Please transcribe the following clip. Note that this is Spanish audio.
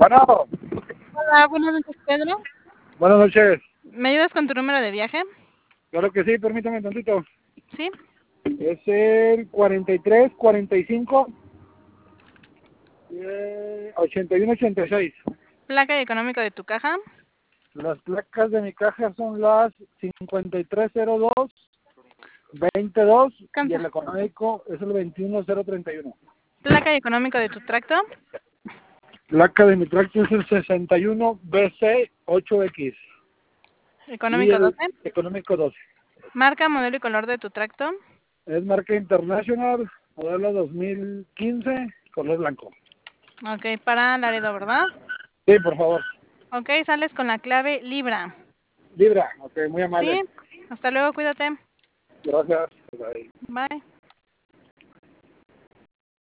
Bueno, Hola, buenas noches, Pedro. buenas noches. ¿Me ayudas con tu número de viaje? Claro que sí, permítame tantito. Sí. Es el 43, 45, 81, 86. Placa y económico de tu caja. Las placas de mi caja son las 5302, 22 y Cansa. el económico es el 21031. Placa y económico de tu tracto. Placa de mi tracto es el 61BC8X y Económico el 12. económico 12. Marca, modelo y color de tu tracto. Es marca International, modelo 2015, color blanco. Ok, para Laredo, ¿verdad? Sí, por favor. Ok, sales con la clave Libra. Libra, ok, muy amable. Sí. Hasta luego, cuídate. Gracias. Bye. Bye.